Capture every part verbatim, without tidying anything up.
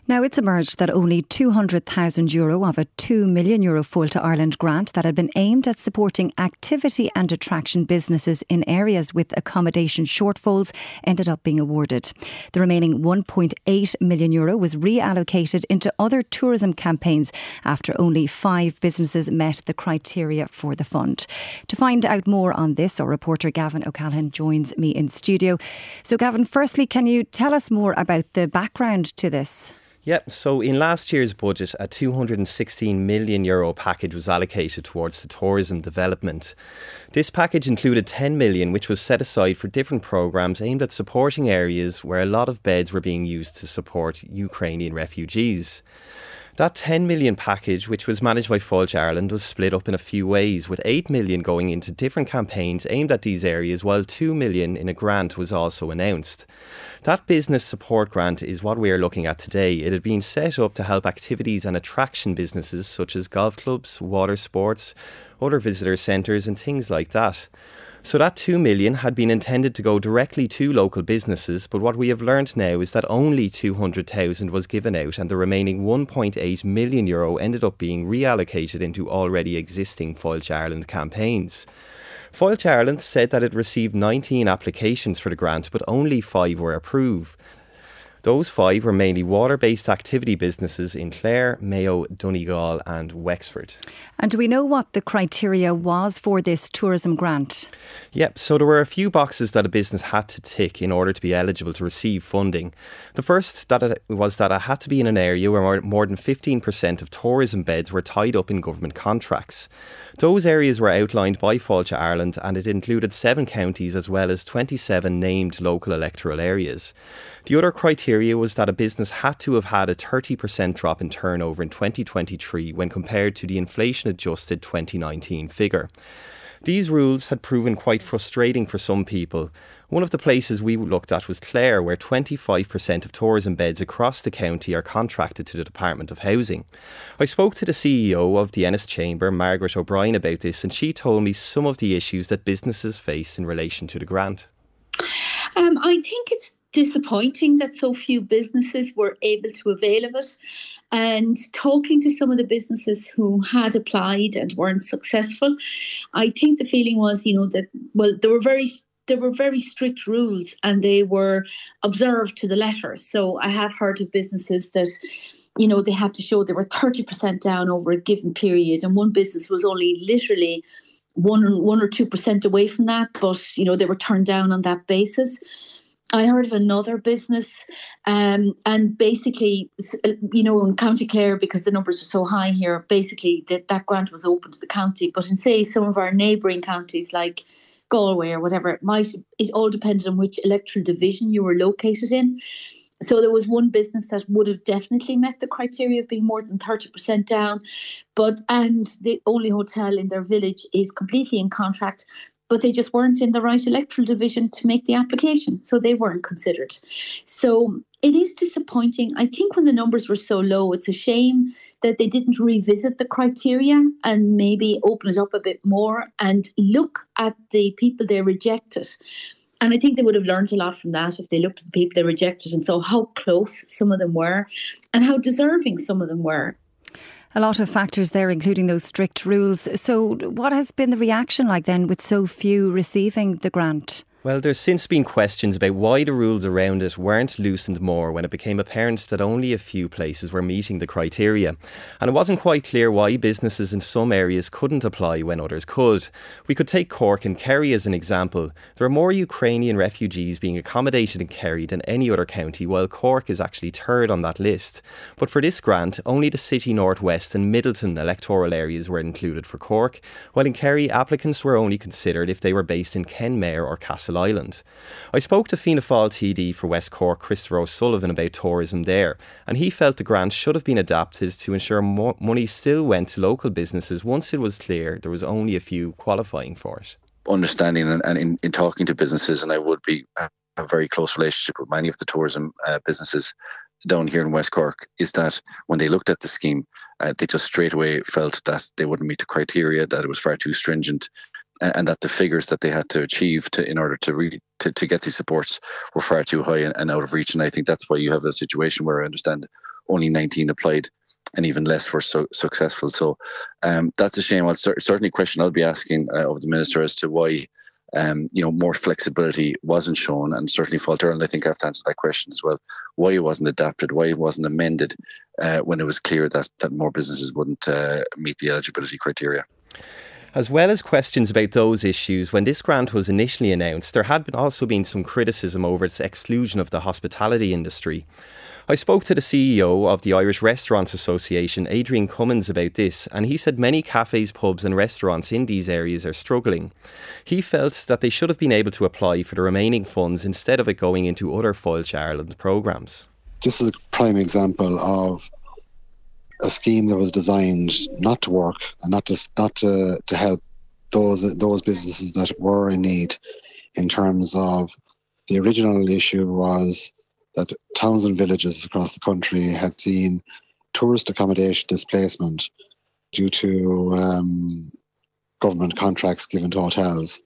Now, it's emerged that only two hundred thousand euro of a two million euro Fáilte Ireland grant that had been aimed at supporting activity and attraction businesses in areas with accommodation shortfalls ended up being awarded. The remaining one point eight million euro was reallocated into other tourism campaigns after only five businesses met the criteria for the fund. To find out more on this, our reporter Gavin O'Callaghan joins me in studio. So Gavin, firstly, can you tell us more about the background to this? Yep, so in last year's budget, a two hundred sixteen million euro package was allocated towards the tourism development. This package included ten million, which was set aside for different programmes aimed at supporting areas where a lot of beds were being used to support Ukrainian refugees. That ten million package, which was managed by Fáilte Ireland, was split up in a few ways, with eight million going into different campaigns aimed at these areas, while two million in a grant was also announced. That business support grant is what we are looking at today. It had been set up to help activities and attraction businesses such as golf clubs, water sports, other visitor centres and things like that. So that two million had been intended to go directly to local businesses, but what we have learned now is that only two hundred thousand was given out and the remaining one point eight million euro ended up being reallocated into already existing Fáilte Ireland campaigns. Fáilte Ireland said that it received nineteen applications for the grant, but only five were approved. Those five were mainly water-based activity businesses in Clare, Mayo, Donegal and Wexford. And do we know what the criteria was for this tourism grant? Yep, so there were a few boxes that a business had to tick in order to be eligible to receive funding. The first that it was that it had to be in an area where more, more than fifteen percent of tourism beds were tied up in government contracts. Those areas were outlined by Fáilte Ireland and it included seven counties as well as twenty-seven named local electoral areas. The other criteria was that a business had to have had a thirty percent drop in turnover in twenty twenty-three when compared to the inflation-adjusted twenty nineteen figure. These rules had proven quite frustrating for some people. One of the places we looked at was Clare, where twenty-five percent of tourism beds across the county are contracted to the Department of Housing. I spoke to the C E O of the Ennis Chamber, Margaret O'Brien, about this, and she told me some of the issues that businesses face in relation to the grant. Um, I think it's disappointing that so few businesses were able to avail of it, and talking to some of the businesses who had applied and weren't successful, I think the feeling was, you know, that, well, there were very there were very strict rules and they were observed to the letter. So I have heard of businesses that, you know, they had to show they were thirty percent down over a given period, and one business was only literally one, one or two percent away from that, but, you know, they were turned down on that basis. I heard of another business um, and basically, you know, in County Clare, because the numbers are so high here, basically that, that grant was open to the county. But in, say, some of our neighbouring counties like Galway or whatever, it might, it all depended on which electoral division you were located in. So there was one business that would have definitely met the criteria of being more than thirty percent down, but and the only hotel in their village is completely in contract, but they just weren't in the right electoral division to make the application, so they weren't considered. So it is disappointing. I think when the numbers were so low, it's a shame that they didn't revisit the criteria and maybe open it up a bit more and look at the people they rejected. And I think they would have learned a lot from that if they looked at the people they rejected and saw how close some of them were and how deserving some of them were. A lot of factors there, including those strict rules. So what has been the reaction like then with so few receiving the grant? Well, there's since been questions about why the rules around it weren't loosened more when it became apparent that only a few places were meeting the criteria. And it wasn't quite clear why businesses in some areas couldn't apply when others could. We could take Cork and Kerry as an example. There are more Ukrainian refugees being accommodated in Kerry than any other county, while Cork is actually third on that list. But for this grant, only the City Northwest and Middleton electoral areas were included for Cork, while in Kerry, applicants were only considered if they were based in Kenmare or Castle Island. I spoke to Fianna Fáil T D for West Cork, Christopher O'Sullivan, about tourism there, and he felt the grant should have been adapted to ensure mo- money still went to local businesses once it was clear there was only a few qualifying for it. Understanding and, and in, in talking to businesses, and I would be have a very close relationship with many of the tourism uh, businesses down here in West Cork, is that when they looked at the scheme, uh, they just straight away felt that they wouldn't meet the criteria, that it was far too stringent, and, and that the figures that they had to achieve to in order to, re, to to get these supports were far too high and, and out of reach. And I think that's why you have a situation where I understand only nineteen applied, and even less were so successful. So um, that's a shame. I'll cer- certainly question I'll be asking uh, of the Minister as to why um, you know, more flexibility wasn't shown, and certainly Fáilte Ireland, I think I have to answer that question as well. Why it wasn't adapted, why it wasn't amended uh, when it was clear that, that more businesses wouldn't uh, meet the eligibility criteria. As well as questions about those issues, when this grant was initially announced, there had been also been some criticism over its exclusion of the hospitality industry. I spoke to the C E O of the Irish Restaurants Association, Adrian Cummins, about this, and he said many cafes, pubs and restaurants in these areas are struggling. He felt that they should have been able to apply for the remaining funds instead of it going into other Fáilte Ireland programmes. This is a prime example of a scheme that was designed not to work and not to not to, to help those those businesses that were in need. In terms of the original issue was that towns and villages across the country had seen tourist accommodation displacement due to um, government contracts given to hotels.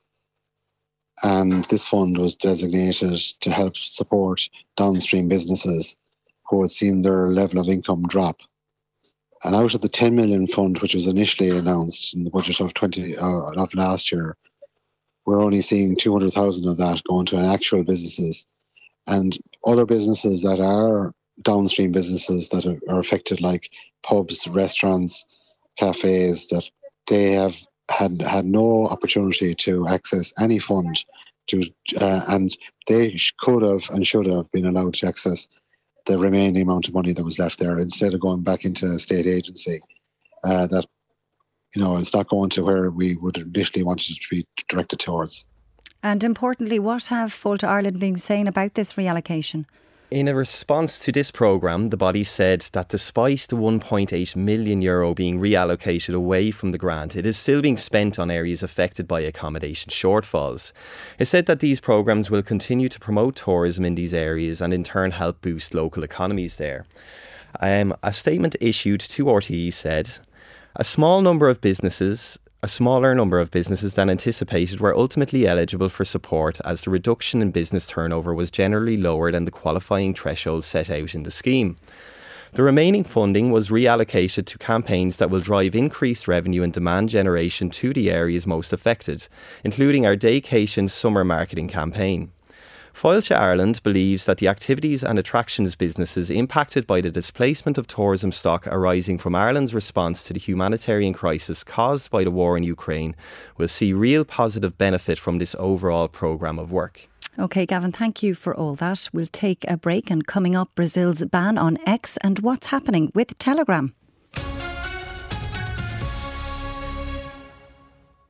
And this fund was designated to help support downstream businesses who had seen their level of income drop. And out of the ten million fund, which was initially announced in the budget of twenty uh, of last year, we're only seeing two hundred thousand of that going to actual businesses. And other businesses that are downstream businesses that are, are affected, like pubs, restaurants, cafes, that they have had had no opportunity to access any fund, to uh, and they could have and should have been allowed to access the remaining amount of money that was left there instead of going back into a state agency. Uh, that, you know, it's not going to where we would initially wanted it to be directed towards. And importantly, what have Fáilte Ireland been saying about this reallocation? In a response to this programme, the body said that despite the one point eight million euro being reallocated away from the grant, it is still being spent on areas affected by accommodation shortfalls. It said that these programmes will continue to promote tourism in these areas and in turn help boost local economies there. Um, a statement issued to R T E said, a small number of businesses A smaller number of businesses than anticipated were ultimately eligible for support, as the reduction in business turnover was generally lower than the qualifying threshold set out in the scheme. The remaining funding was reallocated to campaigns that will drive increased revenue and demand generation to the areas most affected, including our Daycation summer marketing campaign. Fáilte Ireland believes that the activities and attractions businesses impacted by the displacement of tourism stock arising from Ireland's response to the humanitarian crisis caused by the war in Ukraine will see real positive benefit from this overall programme of work. OK, Gavin, thank you for all that. We'll take a break, and coming up, Brazil's ban on X and what's happening with Telegram.